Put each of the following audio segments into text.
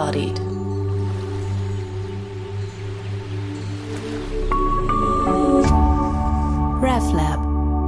embodied. RefLab.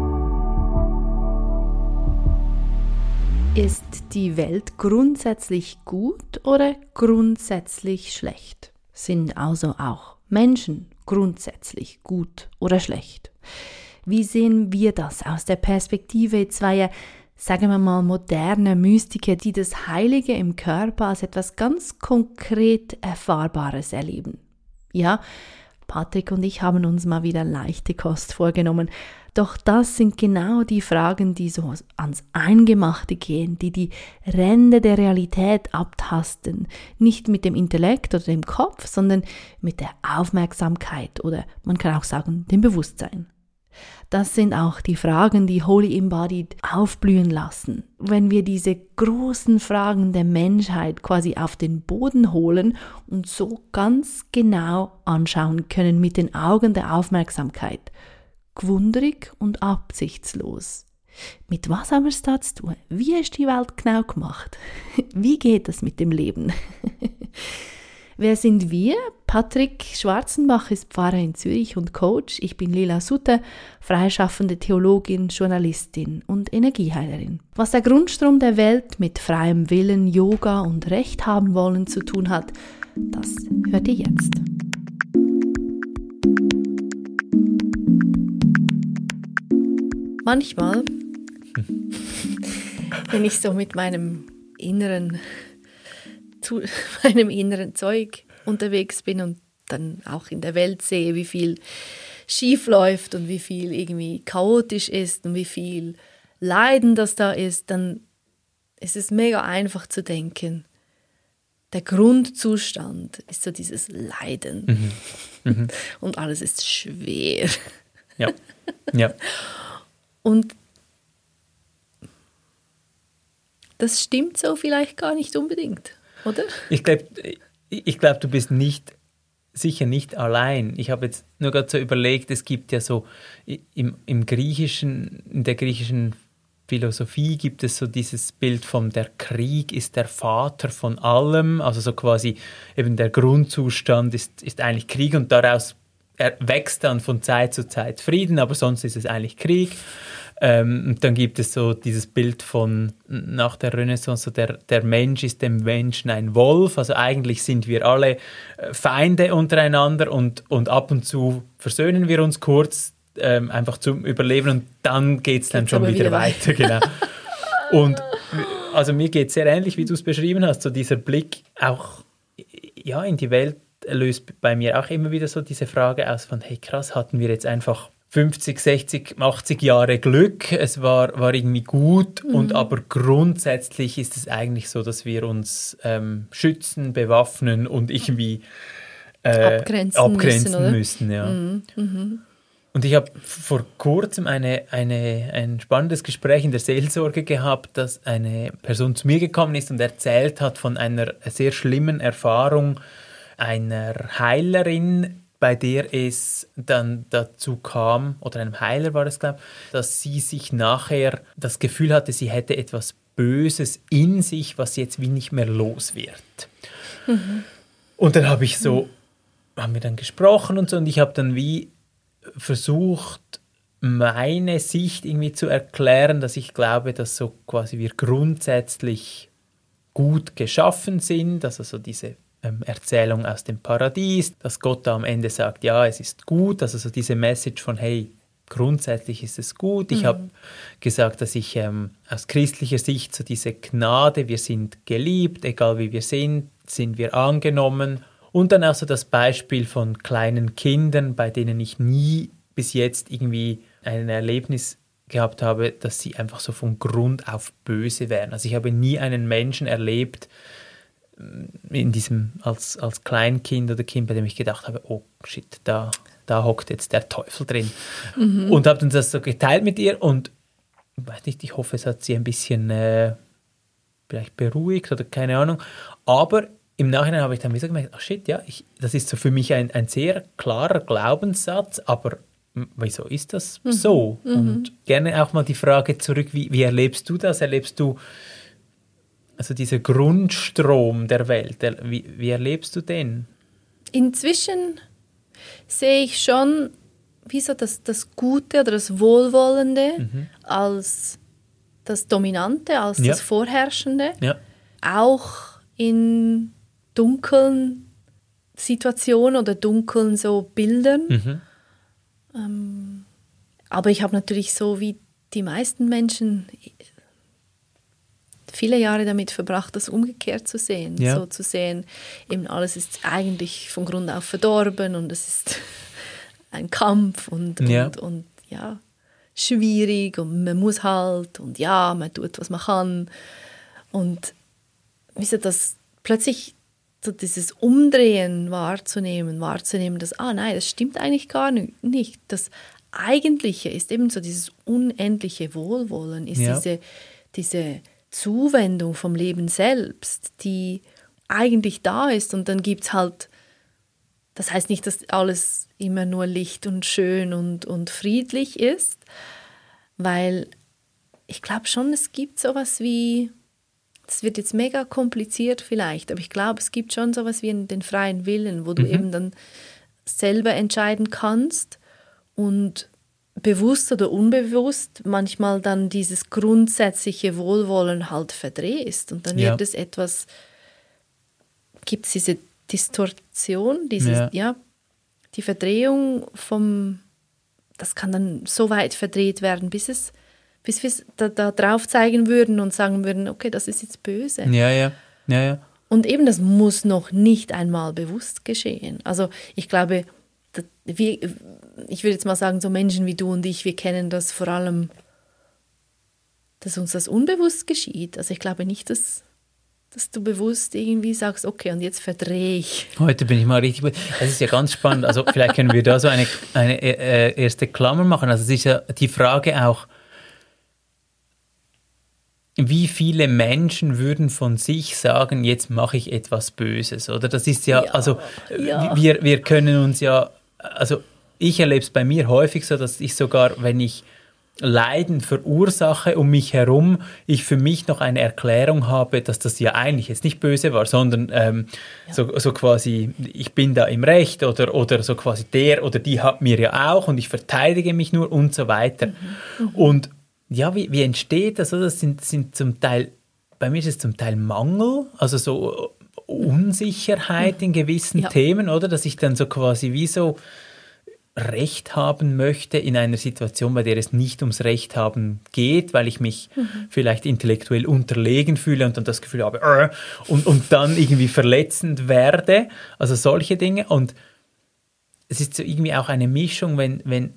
Ist die Welt grundsätzlich gut oder grundsätzlich schlecht? Sind also auch Menschen grundsätzlich gut oder schlecht? Wie sehen wir das aus der Perspektive zweier, sagen wir mal, moderner Mystiker, die das Heilige im Körper als etwas ganz konkret Erfahrbares erleben? Ja, Patrick und ich haben uns mal wieder leichte Kost vorgenommen. Doch das sind genau die Fragen, die so ans Eingemachte gehen, die die Ränder der Realität abtasten. Nicht mit dem Intellekt oder dem Kopf, sondern mit der Aufmerksamkeit oder man kann auch sagen, dem Bewusstsein. Das sind auch die Fragen, die Holy Embodied aufblühen lassen. Wenn wir diese großen Fragen der Menschheit quasi auf den Boden holen und so ganz genau anschauen können mit den Augen der Aufmerksamkeit. Gwunderig und absichtslos. Mit was haben wir es da zu tun? Wie ist die Welt genau gemacht? Wie geht es mit dem Leben? Wer sind wir? Patrick Schwarzenbach ist Pfarrer in Zürich und Coach. Ich bin Lila Sutter, freischaffende Theologin, Journalistin und Energieheilerin. Was der Grundstrom der Welt mit freiem Willen, Yoga und Recht haben wollen zu tun hat, das hört ihr jetzt. Manchmal, wenn ich so mit meinem inneren Zeug unterwegs bin und dann auch in der Welt sehe, wie viel schief läuft und wie viel irgendwie chaotisch ist und wie viel Leiden das da ist, dann ist es mega einfach zu denken, der Grundzustand ist so dieses Leiden. Und alles ist schwer. Ja. Ja. Und das stimmt so vielleicht gar nicht unbedingt, oder? Ich glaube, du bist sicher nicht allein. Ich habe jetzt nur gerade so überlegt, es gibt ja so im Griechischen, in der griechischen Philosophie gibt es so dieses Bild von der Krieg ist der Vater von allem, also so quasi eben der Grundzustand ist eigentlich Krieg und daraus wächst dann von Zeit zu Zeit Frieden, aber sonst ist es eigentlich Krieg. Und dann gibt es so dieses Bild von nach der Renaissance, so der Mensch ist dem Menschen ein Wolf, also eigentlich sind wir alle Feinde untereinander und ab und zu versöhnen wir uns kurz, einfach zum Überleben und dann geht es dann schon wieder weiter. Genau. Und also mir geht es sehr ähnlich, wie du es beschrieben hast, so dieser Blick auch ja, in die Welt löst bei mir auch immer wieder so diese Frage aus von, hey krass, hatten wir jetzt einfach 50, 60, 80 Jahre Glück, es war irgendwie gut und aber grundsätzlich ist es eigentlich so, dass wir uns schützen, bewaffnen und irgendwie abgrenzen müssen. Ja. Und ich habe vor kurzem ein spannendes Gespräch in der Seelsorge gehabt, dass eine Person zu mir gekommen ist und erzählt hat von einer sehr schlimmen Erfahrung einer Heilerin, bei der es dann dazu kam, oder einem Heiler war es, glaube ich, dass sie sich nachher das Gefühl hatte, sie hätte etwas Böses in sich, was jetzt wie nicht mehr los wird. Und dann haben wir dann gesprochen und so, und ich habe dann wie versucht, meine Sicht irgendwie zu erklären, dass ich glaube, dass so quasi wir grundsätzlich gut geschaffen sind, also so diese Erzählung aus dem Paradies, dass Gott da am Ende sagt, ja, es ist gut, also so diese Message von, hey, grundsätzlich ist es gut. Ich habe gesagt, dass ich aus christlicher Sicht so diese Gnade, wir sind geliebt, egal wie wir sind wir angenommen. Und dann auch so das Beispiel von kleinen Kindern, bei denen ich nie bis jetzt irgendwie ein Erlebnis gehabt habe, dass sie einfach so von Grund auf böse wären. Also ich habe nie einen Menschen erlebt, in diesem als Kleinkind oder Kind, bei dem ich gedacht habe, oh shit, da hockt jetzt der Teufel drin. Und habe dann das so geteilt mit ihr und weiß nicht, ich hoffe, es hat sie ein bisschen vielleicht beruhigt oder keine Ahnung. Aber im Nachhinein habe ich dann wieder gemerkt, ach shit, ja, das ist so für mich ein sehr klarer Glaubenssatz, aber wieso ist das so? Und gerne auch mal die Frage zurück, wie erlebst du das? Erlebst du also dieser Grundstrom der Welt, wie erlebst du den? Inzwischen sehe ich schon, wie so das Gute oder das Wohlwollende als das Dominante, als das Vorherrschende. Ja. Auch in dunklen Situationen oder dunklen so Bildern. Aber ich habe natürlich so wie die meisten Menschen viele Jahre damit verbracht, das umgekehrt zu sehen. Ja. So zu sehen, eben alles ist eigentlich von Grund auf verdorben und es ist ein Kampf und schwierig und man muss halt und man tut, was man kann. Und das plötzlich so dieses Umdrehen wahrzunehmen, dass, nein, das stimmt eigentlich gar nicht. Das Eigentliche ist eben so dieses unendliche Wohlwollen, ist diese Zuwendung vom Leben selbst, die eigentlich da ist. Und dann gibt es halt, das heißt nicht, dass alles immer nur Licht und schön und friedlich ist, weil ich glaube schon, es gibt sowas wie, das wird jetzt mega kompliziert vielleicht, aber ich glaube, es gibt schon sowas wie den freien Willen, wo du eben dann selber entscheiden kannst und bewusst oder unbewusst manchmal dann dieses grundsätzliche Wohlwollen halt verdrehst und dann wird es etwas, gibt es diese Distorsion, die Verdrehung das kann dann so weit verdreht werden, bis wir es da drauf zeigen würden und sagen würden, okay, das ist jetzt böse. Ja. Und eben, das muss noch nicht einmal bewusst geschehen. Also ich glaube, ich würde jetzt mal sagen, so Menschen wie du und ich, wir kennen das vor allem, dass uns das unbewusst geschieht. Also ich glaube nicht, dass du bewusst irgendwie sagst, okay, und jetzt verdrehe ich. Heute bin ich mal richtig gut. Das ist ja ganz spannend. Also vielleicht können wir da so eine erste Klammer machen. Also es ist ja die Frage auch, wie viele Menschen würden von sich sagen, jetzt mache ich etwas Böses, oder? Das ist wir können uns also ich erlebe es bei mir häufig so, dass ich sogar, wenn ich Leiden verursache um mich herum, ich für mich noch eine Erklärung habe, dass das ja eigentlich jetzt nicht böse war, sondern so quasi, ich bin da im Recht oder so quasi der oder die hat mir ja auch und ich verteidige mich nur und so weiter. Und wie entsteht das? Das sind zum Teil, bei mir ist es zum Teil Mangel, also so Unsicherheit in gewissen Themen, oder? Dass ich dann so quasi wie so Recht haben möchte in einer Situation, bei der es nicht ums Recht haben geht, weil ich mich vielleicht intellektuell unterlegen fühle und dann das Gefühl habe, und dann irgendwie verletzend werde. Also solche Dinge. Und es ist so irgendwie auch eine Mischung, wenn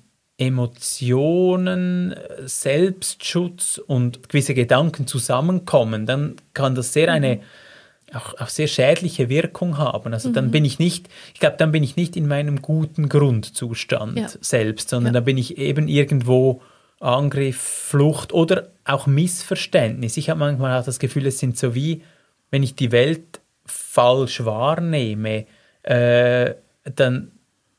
Emotionen, Selbstschutz und gewisse Gedanken zusammenkommen, dann kann das sehr auch sehr schädliche Wirkung haben. Also dann bin ich nicht in meinem guten Grundzustand selbst, sondern da bin ich eben irgendwo Angriff, Flucht oder auch Missverständnis. Ich habe manchmal auch das Gefühl, es sind so wie, wenn ich die Welt falsch wahrnehme, dann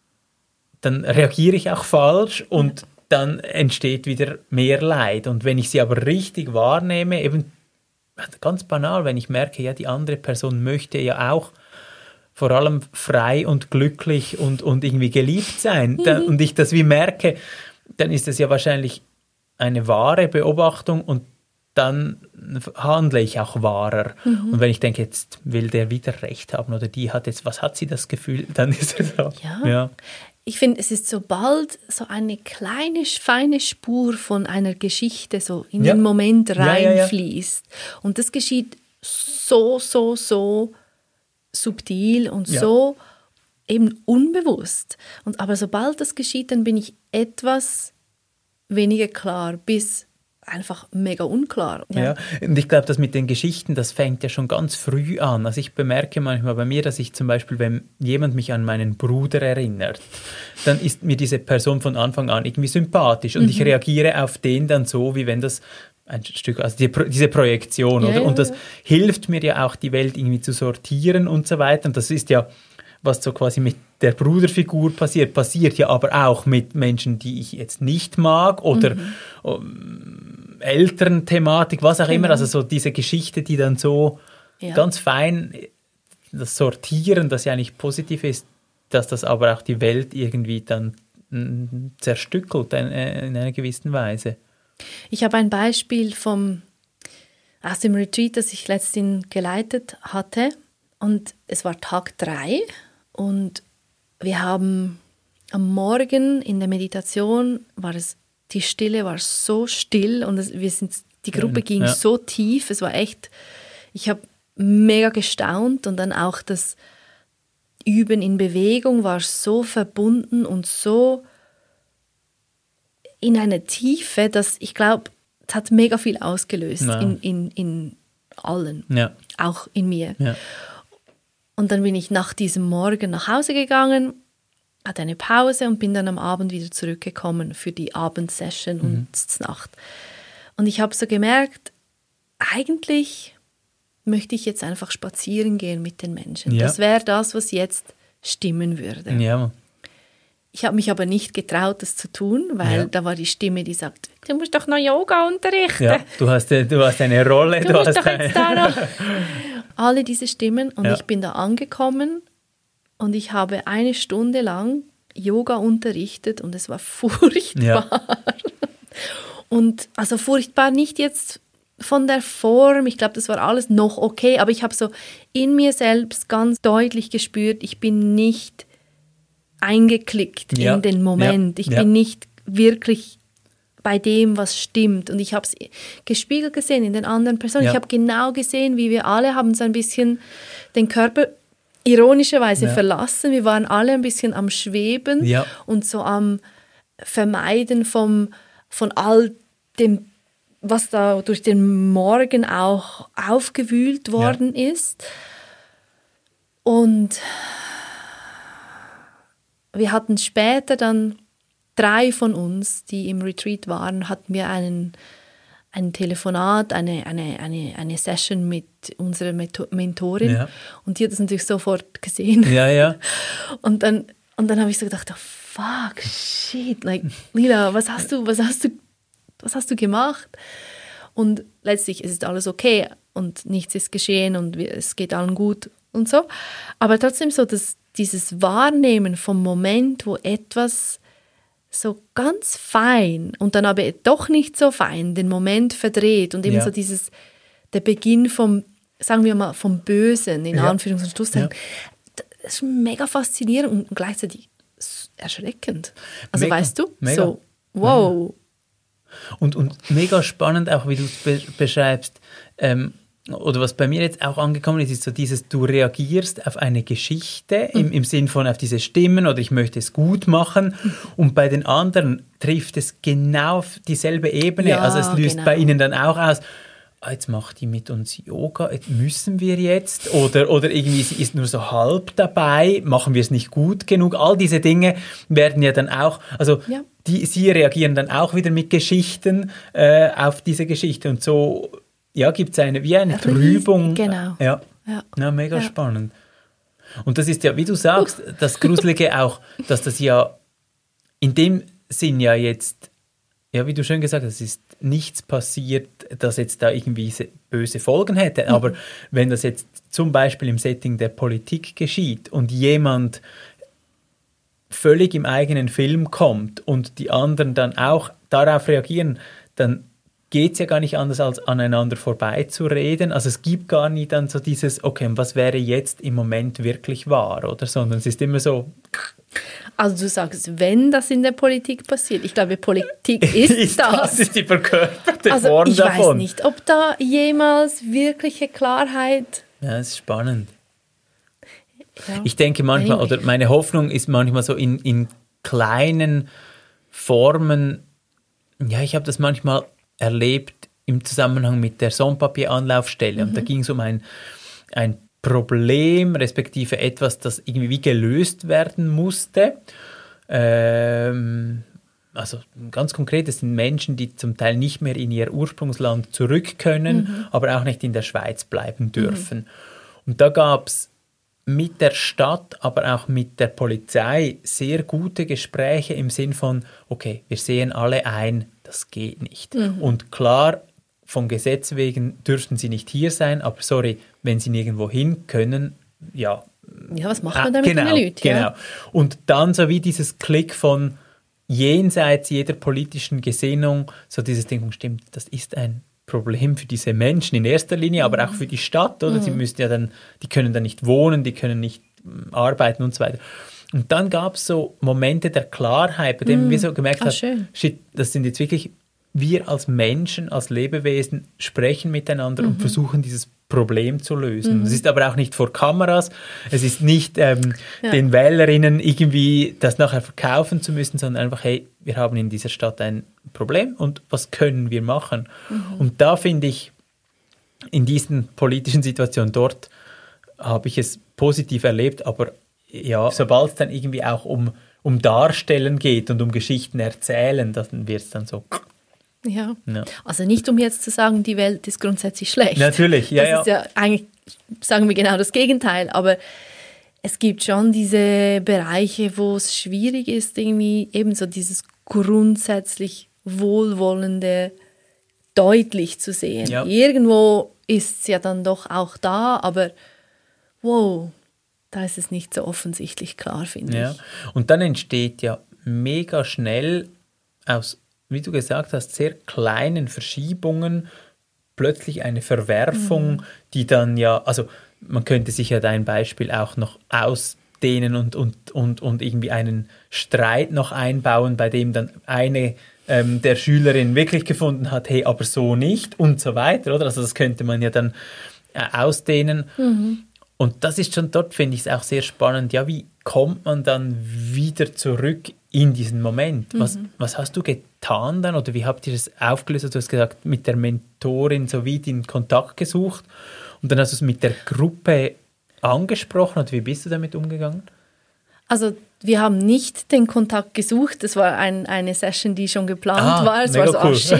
reagiere ich auch falsch und dann entsteht wieder mehr Leid. Und wenn ich sie aber richtig wahrnehme, eben ganz banal, wenn ich merke, die andere Person möchte ja auch vor allem frei und glücklich und irgendwie geliebt sein, und ich das wie merke, dann ist das ja wahrscheinlich eine wahre Beobachtung und dann handle ich auch wahrer. Und wenn ich denke, jetzt will der wieder Recht haben oder die hat jetzt, was hat sie das Gefühl, dann ist es so. Ja. Ich finde, es ist sobald so eine kleine, feine Spur von einer Geschichte so in den Moment reinfließt. Und das geschieht so subtil und so eben unbewusst. Aber sobald das geschieht, dann bin ich etwas weniger klar, bis einfach mega unklar. Ja, und ich glaube, das mit den Geschichten, das fängt ja schon ganz früh an. Also ich bemerke manchmal bei mir, dass ich zum Beispiel, wenn jemand mich an meinen Bruder erinnert, dann ist mir diese Person von Anfang an irgendwie sympathisch und ich reagiere auf den dann so, wie wenn das ein Stück, also diese Projektion, oder? Und das hilft mir ja auch, die Welt irgendwie zu sortieren und so weiter. Und das ist ja, was so quasi mit der Bruderfigur passiert ja aber auch mit Menschen, die ich jetzt nicht mag oder Elternthematik, was auch immer, also so diese Geschichte, die dann so ganz fein das Sortieren, das ja eigentlich positiv ist, dass das aber auch die Welt irgendwie dann zerstückelt in einer gewissen Weise. Ich habe ein Beispiel aus dem Retreat, das ich letztens geleitet hatte, und es war Tag 3 und wir haben am Morgen in der Meditation die Stille war so still und die Gruppe ging so tief, es war echt, ich habe mega gestaunt und dann auch das Üben in Bewegung war so verbunden und so in einer Tiefe, dass ich glaube, es hat mega viel ausgelöst in allen, auch in mir. Ja. Und dann bin ich nach diesem Morgen nach Hause gegangen, hatte eine Pause und bin dann am Abend wieder zurückgekommen für die Abendsession und Nacht. Und ich habe so gemerkt, eigentlich möchte ich jetzt einfach spazieren gehen mit den Menschen. Ja. Das wäre das, was jetzt stimmen würde. Ja. Ich habe mich aber nicht getraut, das zu tun, weil da war die Stimme, die sagt, du musst doch noch Yoga unterrichten. Ja, du hast eine Rolle. Du musst doch jetzt da noch. Alle diese Stimmen und ich bin da angekommen und ich habe 1 Stunde lang Yoga unterrichtet und es war furchtbar. Ja. Und also furchtbar nicht jetzt von der Form, ich glaube, das war alles noch okay, aber ich habe so in mir selbst ganz deutlich gespürt, ich bin nicht eingeklickt in den Moment. Ich bin nicht wirklich bei dem, was stimmt. Und ich habe es gespiegelt gesehen in den anderen Personen. Ja. Ich habe genau gesehen, wie wir alle haben so ein bisschen den Körper ironischerweise verlassen. Wir waren alle ein bisschen am Schweben und so am Vermeiden von all dem, was da durch den Morgen auch aufgewühlt worden ist. Und wir hatten später dann 3 von uns, die im Retreat waren, hatten wir ein Telefonat, eine Session mit unserer Mentorin. Ja. Und die hat das natürlich sofort gesehen. Ja, ja. Und dann habe ich so gedacht, oh, fuck, shit, like, Lila, was hast du gemacht? Und letztlich ist alles okay und nichts ist geschehen und es geht allen gut und so. Aber trotzdem so, dieses Wahrnehmen vom Moment, wo etwas so ganz fein und dann aber doch nicht so fein den Moment verdreht und eben so der Beginn sagen wir mal, vom Bösen, in Anführungs- und Schlusszeichen. Ja. Das ist mega faszinierend und gleichzeitig erschreckend. Also mega, weißt du, mega. So, wow. Und mega spannend auch, wie du es beschreibst, oder was bei mir jetzt auch angekommen ist so dieses, du reagierst auf eine Geschichte im Sinn von auf diese Stimmen oder ich möchte es gut machen und bei den anderen trifft es genau auf dieselbe Ebene. Ja, also es löst bei ihnen dann auch aus, jetzt macht die mit uns Yoga, müssen wir jetzt? Oder irgendwie sie ist nur so halb dabei, machen wir es nicht gut genug? All diese Dinge werden ja dann auch, also sie reagieren dann auch wieder mit Geschichten auf diese Geschichte und so gibt es eine Trübung. Genau. Ja, mega spannend. Und das ist ja, wie du sagst, das Gruselige auch, dass das ja in dem Sinn ja jetzt, wie du schön gesagt hast, es ist nichts passiert, das jetzt da irgendwie böse Folgen hätte. Aber wenn das jetzt zum Beispiel im Setting der Politik geschieht und jemand völlig im eigenen Film kommt und die anderen dann auch darauf reagieren, dann geht es ja gar nicht anders, als aneinander vorbeizureden. Also es gibt gar nicht dann so dieses, okay, was wäre jetzt im Moment wirklich wahr, oder? Sondern es ist immer so... Also du sagst, wenn das in der Politik passiert, ich glaube, Politik ist das. Das ist die verkörperte also Form ich davon. Ich weiß nicht, ob da jemals wirkliche Klarheit... Ja, das ist spannend. Ja. Ich denke manchmal, oder meine Hoffnung ist manchmal so in kleinen Formen, ich habe das manchmal erlebt im Zusammenhang mit der Sans-Papier-Anlaufstelle. Und da ging es um ein Problem, respektive etwas, das irgendwie gelöst werden musste. Also ganz konkret, es sind Menschen, die zum Teil nicht mehr in ihr Ursprungsland zurück können, aber auch nicht in der Schweiz bleiben dürfen. Und da gab es mit der Stadt, aber auch mit der Polizei sehr gute Gespräche im Sinn von, okay, wir sehen alle ein, das geht nicht. Und klar, vom Gesetz wegen dürften sie nicht hier sein, aber sorry, wenn sie nirgendwo hin können, ja. Ja, was macht man damit mit den Leuten? Genau. Ja? Und dann so wie dieses Klick von jenseits jeder politischen Gesinnung, so dieses Ding, stimmt, das ist ein Problem für diese Menschen in erster Linie, aber auch für die Stadt, oder? Sie müssen ja dann, die können da nicht wohnen, die können nicht arbeiten und so weiter. Und dann gab es so Momente der Klarheit, bei denen wir so gemerkt haben, shit, das sind jetzt wirklich, wir als Menschen, als Lebewesen sprechen miteinander und versuchen dieses Problem zu lösen. Es ist aber auch nicht vor Kameras, es ist nicht den Wählerinnen irgendwie das nachher verkaufen zu müssen, sondern einfach, hey, wir haben in dieser Stadt ein Problem und was können wir machen? Und da finde ich, in diesen politischen Situationen dort habe ich es positiv erlebt, aber ja, sobald es dann irgendwie auch um Darstellen geht und um Geschichten erzählen, dann wird es dann so... Ja. Also nicht, um jetzt zu sagen, die Welt ist grundsätzlich schlecht. Natürlich, ja. Das ist ja eigentlich, sagen wir genau das Gegenteil, aber es gibt schon diese Bereiche, wo es schwierig ist, irgendwie eben so dieses grundsätzlich Wohlwollende deutlich zu sehen. Ja. Irgendwo ist es ja dann doch auch da, aber wow, da ist es nicht so offensichtlich klar, finde ich. Und dann entsteht ja mega schnell aus, wie du gesagt hast, sehr kleinen Verschiebungen plötzlich eine Verwerfung, die dann ja, also man könnte sich ja dein Beispiel auch noch ausdehnen und irgendwie einen Streit noch einbauen, bei dem dann eine der Schülerin wirklich gefunden hat, hey, aber so nicht und so weiter, oder? Also das könnte man ja dann ausdehnen. Und das ist schon dort, finde ich es auch sehr spannend, ja, wie kommt man dann wieder zurück in diesen Moment? Was hast du getan dann oder wie habt ihr das aufgelöst? Du hast gesagt, mit der Mentorin so wie den Kontakt gesucht und dann hast du es mit der Gruppe angesprochen oder wie bist du damit umgegangen? Also wir haben nicht den Kontakt gesucht, das war eine Session, die schon geplant war. Es war so, cool. Shit.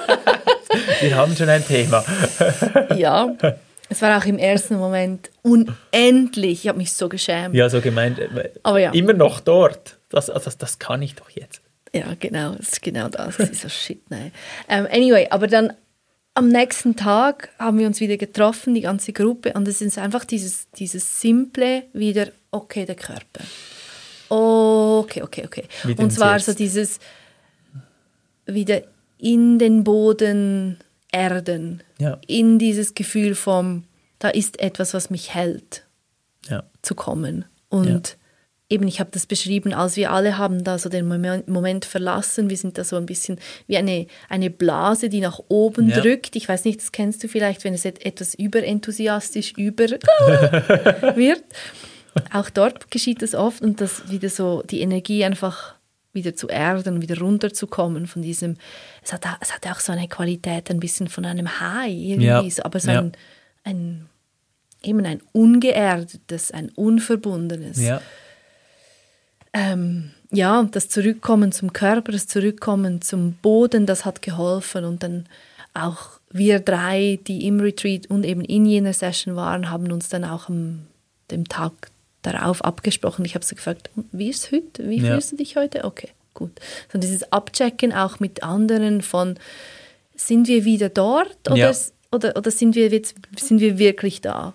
Wir haben schon ein Thema. Ja. Es war auch im ersten Moment unendlich. Ich habe mich so geschämt. Ja, so gemeint. Aber ja. Immer noch dort. Das kann ich doch jetzt. Ja, genau. Das ist genau das. Das ist so shit, nein. Anyway, aber dann am nächsten Tag haben wir uns wieder getroffen, die ganze Gruppe. Und es ist einfach dieses simple wieder, okay, der Körper. Okay. Und zwar so dieses wieder in den Boden erden, in dieses Gefühl vom, da ist etwas, was mich hält, zu kommen. Und eben, ich habe das beschrieben, als wir alle haben da so den Moment verlassen, wir sind da so ein bisschen wie eine Blase, die nach oben drückt. Ich weiß nicht, das kennst du vielleicht, wenn es etwas überenthusiastisch wird. Auch dort geschieht das oft und das wieder so die Energie einfach wieder zu erden, wieder runterzukommen von diesem, es hat auch so eine Qualität, ein bisschen von einem High irgendwie, so, aber so ein ungeerdetes, ein unverbundenes. Das Zurückkommen zum Körper, das Zurückkommen zum Boden, das hat geholfen und dann auch wir drei, die im Retreat und eben in jener Session waren, haben uns dann auch dem Tag darauf abgesprochen. Ich habe sie gefragt, wie ist es heute? Wie fühlst du dich heute? Okay, gut. So dieses Abchecken auch mit anderen von, sind wir wieder dort oder sind wir wirklich da?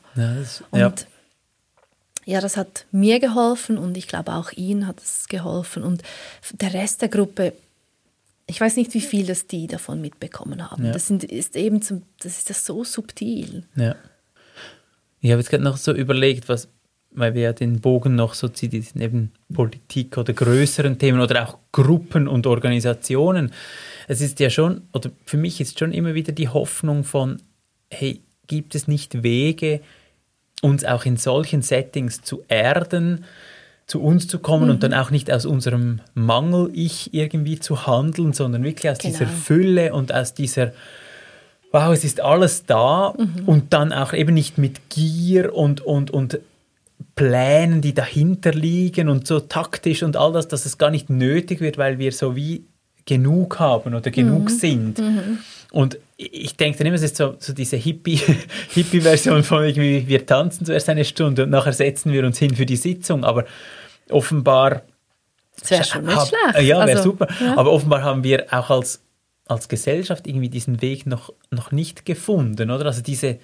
Das hat mir geholfen und ich glaube auch ihnen hat es geholfen. Und der Rest der Gruppe, ich weiß nicht, wie viel das die davon mitbekommen haben. Das ist so subtil. Ja. Ich habe jetzt gerade noch so überlegt, weil wir ja den Bogen noch so zu diesen eben Politik oder größeren Themen oder auch Gruppen und Organisationen. Es ist ja schon, oder für mich ist schon immer wieder die Hoffnung von, hey, gibt es nicht Wege, uns auch in solchen Settings zu erden, zu uns zu kommen und dann auch nicht aus unserem Mangel-Ich irgendwie zu handeln, sondern wirklich aus dieser Fülle und aus dieser wow, es ist alles da und dann auch eben nicht mit Gier und Plänen, die dahinter liegen und so taktisch und all das, dass es gar nicht nötig wird, weil wir so wie genug haben oder genug sind. Und ich denke dann immer, es ist so diese Hippie-Version von irgendwie, wir tanzen zuerst eine Stunde und nachher setzen wir uns hin für die Sitzung, aber offenbar... Das wäre schon nicht schlecht. Ja, wäre super. Ja. Aber offenbar haben wir auch als als Gesellschaft irgendwie diesen Weg noch nicht gefunden, oder? Also diese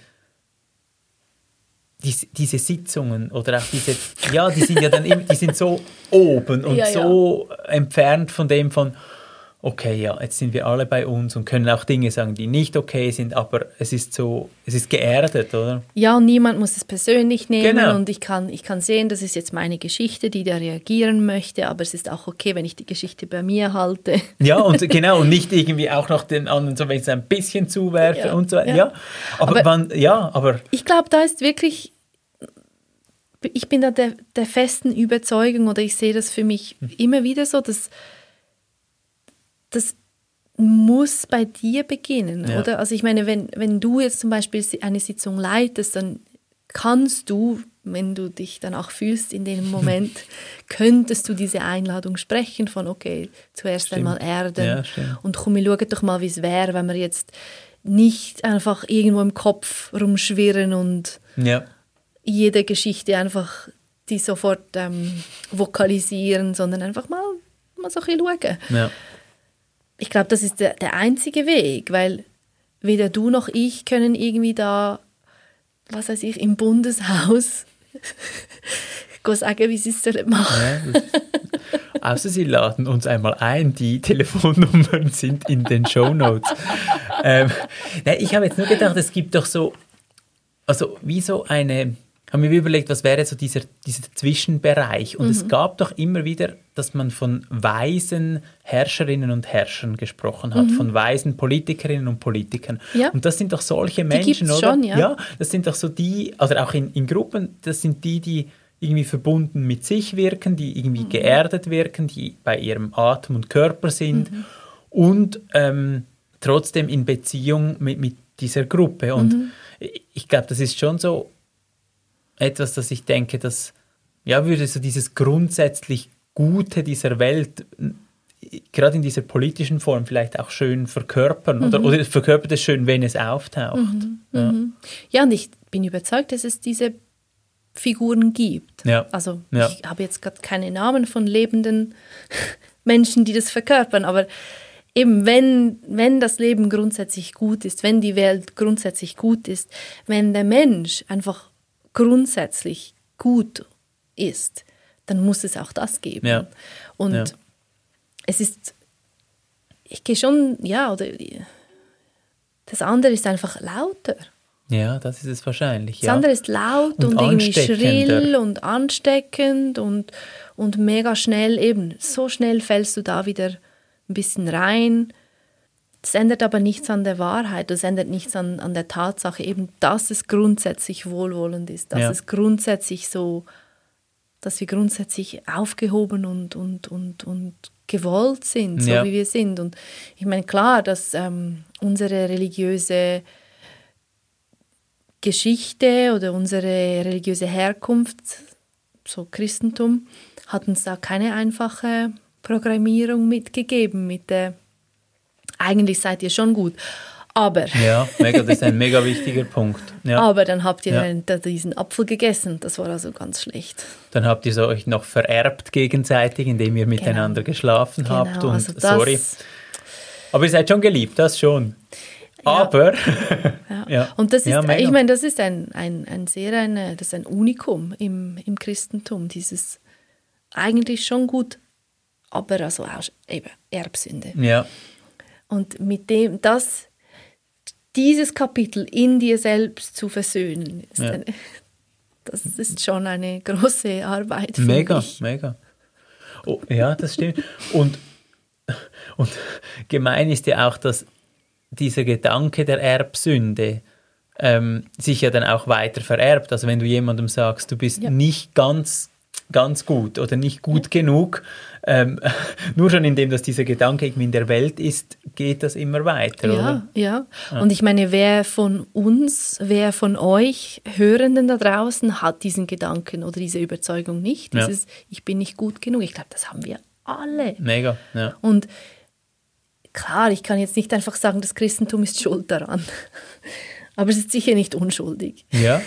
Sitzungen oder auch die sind ja dann die sind so oben und so entfernt von dem okay, ja, jetzt sind wir alle bei uns und können auch Dinge sagen, die nicht okay sind, aber es ist geerdet, oder? Ja, und niemand muss es persönlich nehmen, genau. Und ich kann sehen, das ist jetzt meine Geschichte, die da reagieren möchte, aber es ist auch okay, wenn ich die Geschichte bei mir halte. Ja, und genau, und nicht irgendwie auch noch den anderen so, wenn ich es ein bisschen zuwerfe und so weiter. Ja. Aber ich glaube, da ist wirklich, ich bin da der festen Überzeugung, oder ich sehe das für mich immer wieder so, dass das muss bei dir beginnen, oder? Also ich meine, wenn du jetzt zum Beispiel eine Sitzung leitest, dann kannst du, wenn du dich dann auch fühlst in dem Moment, könntest du diese Einladung sprechen von, okay, zuerst einmal erden und komm, wir schauen doch mal, wie es wäre, wenn wir jetzt nicht einfach irgendwo im Kopf rumschwirren und jede Geschichte einfach die sofort vokalisieren, sondern einfach mal so ein bisschen schauen. Ja. Ich glaube, das ist der einzige Weg, weil weder du noch ich können irgendwie da, was weiß ich, im Bundeshaus sagen, wie sie es machen. Ja, außer sie laden uns einmal ein, die Telefonnummern sind in den Shownotes. Ich habe jetzt nur gedacht, es gibt doch so, also wie so eine, haben wir überlegt, was wäre so dieser Zwischenbereich. Und es gab doch immer wieder, dass man von weisen Herrscherinnen und Herrschern gesprochen hat, von weisen Politikerinnen und Politikern. Ja. Und das sind doch solche Menschen, die oder? Schon, ja. Ja, das sind doch so die, also auch in Gruppen, das sind die irgendwie verbunden mit sich wirken, die irgendwie geerdet wirken, die bei ihrem Atem und Körper sind und trotzdem in Beziehung mit dieser Gruppe. Und ich glaube, das ist schon so etwas, das ich denke, das würde so dieses grundsätzlich Gute dieser Welt gerade in dieser politischen Form vielleicht auch schön verkörpern oder verkörpert es schön, wenn es auftaucht. Ja, und ich bin überzeugt, dass es diese Figuren gibt. Ja. Also ich habe jetzt gerade keine Namen von lebenden Menschen, die das verkörpern, aber eben wenn das Leben grundsätzlich gut ist, wenn die Welt grundsätzlich gut ist, wenn der Mensch einfach grundsätzlich gut ist, dann muss es auch das geben. Ja. Und es ist, ich gehe schon, oder das andere ist einfach lauter. Ja, das ist es wahrscheinlich. Das andere ist laut und irgendwie schrill und ansteckend und mega schnell eben. So schnell fällst du da wieder ein bisschen rein. Das ändert aber nichts an der Wahrheit, das ändert nichts an der Tatsache, eben, dass es grundsätzlich wohlwollend ist, dass es grundsätzlich so, dass wir grundsätzlich aufgehoben und gewollt sind, so wie wir sind. Und ich meine, klar, dass unsere religiöse Geschichte oder unsere religiöse Herkunft, so Christentum, hat uns da keine einfache Programmierung mitgegeben mit der eigentlich seid ihr schon gut, aber... Ja, das ist ein mega wichtiger Punkt. Ja. Aber dann habt ihr diesen Apfel gegessen, das war also ganz schlecht. Dann habt ihr euch noch vererbt gegenseitig, indem ihr miteinander geschlafen habt. Und also sorry. Aber ihr seid schon geliebt, das schon. Ja. Aber... Und das ist, ich meine, das ist das ist ein Unikum im Christentum, dieses eigentlich schon gut, aber also auch eben Erbsünde. Ja. Und mit dem, dieses Kapitel in dir selbst zu versöhnen, das ist schon eine große Arbeit. Mega. Oh, ja, das stimmt. Und gemein ist ja auch, dass dieser Gedanke der Erbsünde sich ja dann auch weiter vererbt. Also wenn du jemandem sagst, du bist nicht ganz gut oder nicht gut genug, nur schon indem, dass dieser Gedanke irgendwie in der Welt ist, geht das immer weiter, oder? Ja. Und ich meine, wer von euch Hörenden da draußen hat diesen Gedanken oder diese Überzeugung nicht? Dieses, ich bin nicht gut genug. Ich glaube, das haben wir alle. Mega, ja. Und klar, ich kann jetzt nicht einfach sagen, das Christentum ist schuld daran. Aber es ist sicher nicht unschuldig. Ja.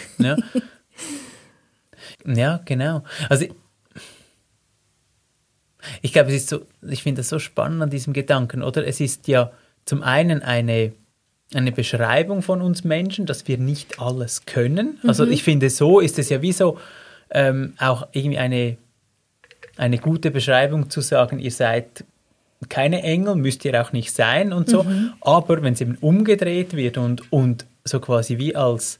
Ja, genau. Also ich glaube, ich finde das so spannend an diesem Gedanken, oder? Es ist ja zum einen eine Beschreibung von uns Menschen, dass wir nicht alles können. Also ich finde, so ist es ja wie so auch irgendwie eine gute Beschreibung zu sagen, ihr seid keine Engel, müsst ihr auch nicht sein und so. Aber wenn es eben umgedreht wird und so quasi wie als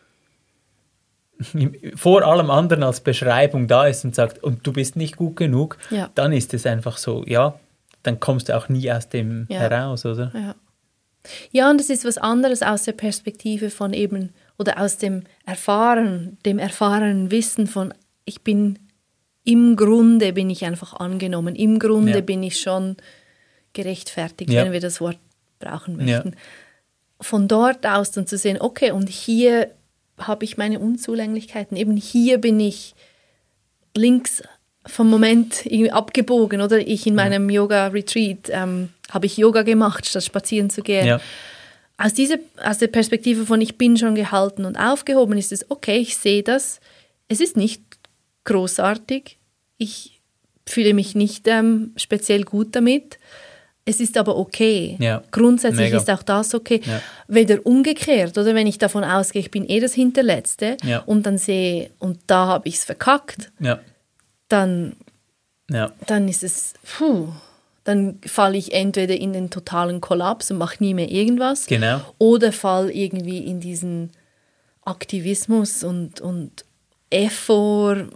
vor allem anderen als Beschreibung da ist und sagt, und du bist nicht gut genug, dann ist es einfach so, ja, dann kommst du auch nie aus dem heraus, oder? Ja, und es ist was anderes aus der Perspektive von eben, oder aus dem erfahrenen Wissen von, im Grunde bin ich einfach angenommen, im Grunde bin ich schon gerechtfertigt, wenn wir das Wort brauchen möchten. Ja. Von dort aus dann zu sehen, okay, und hier habe ich meine Unzulänglichkeiten, eben hier bin ich links vom Moment irgendwie abgebogen, oder ich in meinem Yoga-Retreat habe ich Yoga gemacht, statt spazieren zu gehen. Ja. Aus der Perspektive von ich bin schon gehalten und aufgehoben, ist es okay, ich sehe das, es ist nicht großartig, ich fühle mich nicht speziell gut damit, es ist aber okay. Ja. Grundsätzlich ist auch das okay. Ja. Weder umgekehrt, oder wenn ich davon ausgehe, ich bin das Hinterletzte und dann sehe, und da habe ich es verkackt, dann ist es, dann falle ich entweder in den totalen Kollaps und mache nie mehr irgendwas oder falle irgendwie in diesen Aktivismus und Effort,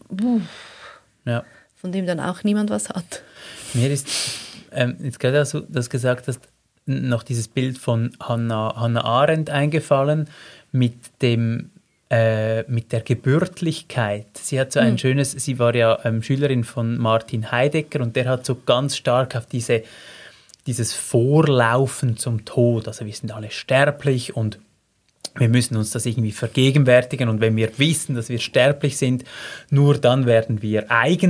von dem dann auch niemand was hat. Mir ist jetzt gerade, als du das gesagt hast, noch dieses Bild von Hannah Arendt eingefallen mit der Gebürtlichkeit. Sie hat so ein schönes, sie war ja Schülerin von Martin Heidegger und der hat so ganz stark auf dieses Vorlaufen zum Tod, also wir sind alle sterblich und wir müssen uns das irgendwie vergegenwärtigen und wenn wir wissen, dass wir sterblich sind, nur dann werden wir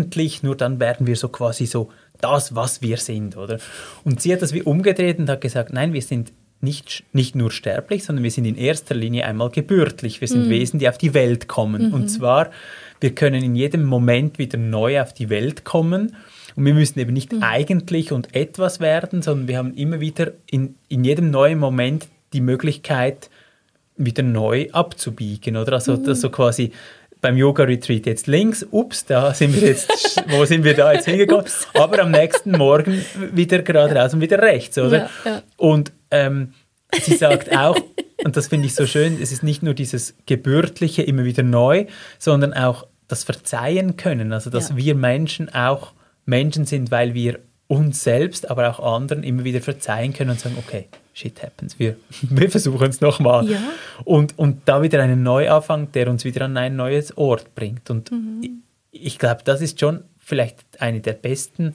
so quasi so das, was wir sind, oder? Und sie hat das wie umgedreht und hat gesagt, nein, wir sind nicht nur sterblich, sondern wir sind in erster Linie einmal gebürtlich. Wir sind Wesen, die auf die Welt kommen. Und zwar, wir können in jedem Moment wieder neu auf die Welt kommen und wir müssen eben nicht eigentlich und etwas werden, sondern wir haben immer wieder in jedem neuen Moment die Möglichkeit, wieder neu abzubiegen, oder? Also das so quasi beim Yoga-Retreat jetzt links, da sind wir jetzt, wo sind wir da jetzt hingekommen? Aber am nächsten Morgen wieder geradeaus und wieder rechts, oder? Ja. Und sie sagt auch, und das finde ich so schön, es ist nicht nur dieses Gebürtliche immer wieder neu, sondern auch das Verzeihen können, also dass wir Menschen auch Menschen sind, weil wir uns selbst, aber auch anderen immer wieder verzeihen können und sagen, okay, shit happens, wir versuchen es nochmal. Ja. Und da wieder einen Neuanfang, der uns wieder an ein neues Ort bringt. Und ich glaube, das ist schon vielleicht eine der besten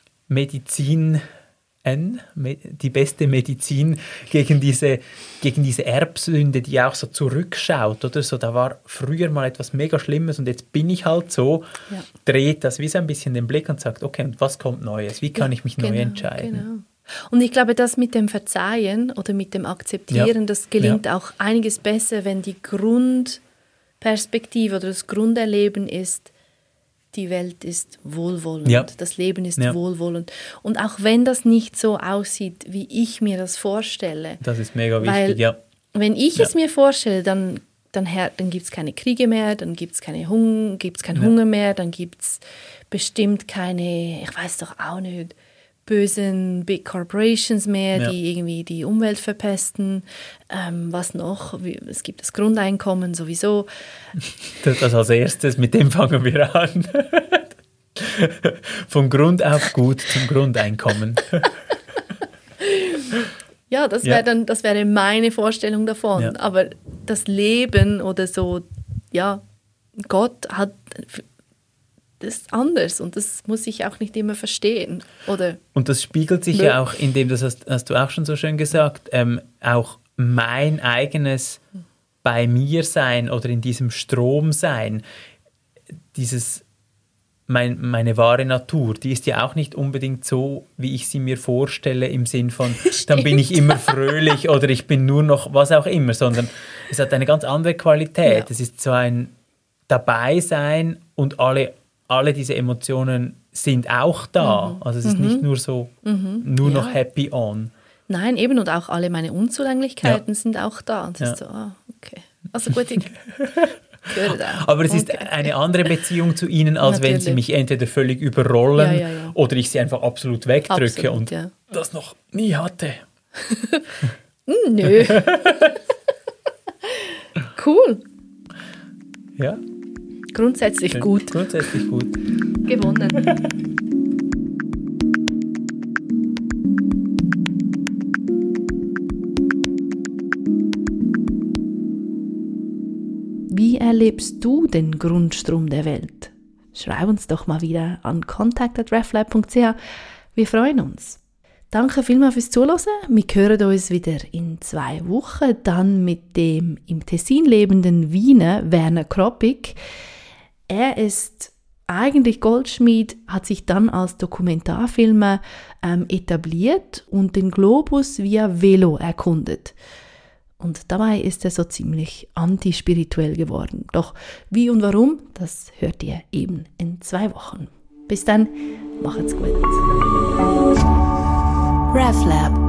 die beste Medizin gegen diese Erbsünde, die auch so zurückschaut, oder so, da war früher mal etwas mega Schlimmes und jetzt bin ich halt so, dreht das wie so ein bisschen den Blick und sagt, okay, und was kommt Neues? Wie kann ich mich neu entscheiden? Genau. Und ich glaube, das mit dem Verzeihen oder mit dem Akzeptieren, das gelingt auch einiges besser, wenn die Grundperspektive oder das Grunderleben ist, die Welt ist wohlwollend, das Leben ist wohlwollend. Und auch wenn das nicht so aussieht, wie ich mir das vorstelle. Das ist mega wichtig, wenn ich es mir vorstelle, dann gibt es keine Kriege mehr, dann gibt es keinen Hunger mehr, dann gibt es bestimmt keine, ich weiß doch auch nicht, bösen Big Corporations mehr, die irgendwie die Umwelt verpesten. Was noch? Es gibt das Grundeinkommen sowieso. Das als erstes, mit dem fangen wir an. Von Grund auf gut zum Grundeinkommen. Ja, das wäre meine Vorstellung davon. Ja. Aber das Leben oder so, Gott hat... Das ist anders und das muss ich auch nicht immer verstehen. Oder und das spiegelt sich ja auch in dem, das hast du auch schon so schön gesagt, auch mein eigenes bei mir sein oder in diesem Strom sein, meine wahre Natur, die ist ja auch nicht unbedingt so, wie ich sie mir vorstelle, im Sinn von, dann bin ich immer fröhlich oder ich bin nur noch was auch immer, sondern es hat eine ganz andere Qualität. Es ist so ein Dabeisein und alle diese Emotionen sind auch da. Also es ist nicht nur so, nur noch happy on. Nein, eben, und auch alle meine Unzulänglichkeiten sind auch da. Und das ist so, okay. Also gut, ich höre da. Aber es ist eine andere Beziehung zu Ihnen, als wenn Sie mich entweder völlig überrollen oder ich Sie einfach absolut wegdrücke und das noch nie hatte. Nö. Cool. Ja. Grundsätzlich gut. Grundsätzlich gut. Gewonnen. Wie erlebst du den Grundstrom der Welt? Schreib uns doch mal wieder an contact@reflab.ch. Wir freuen uns. Danke vielmals fürs Zuhören. Wir hören uns wieder in 2 Wochen, dann mit dem im Tessin lebenden Wiener Werner Kroppig. Er ist eigentlich Goldschmied, hat sich dann als Dokumentarfilmer etabliert und den Globus via Velo erkundet. Und dabei ist er so ziemlich antispirituell geworden. Doch wie und warum, das hört ihr eben in 2 Wochen. Bis dann, macht's gut. RefLab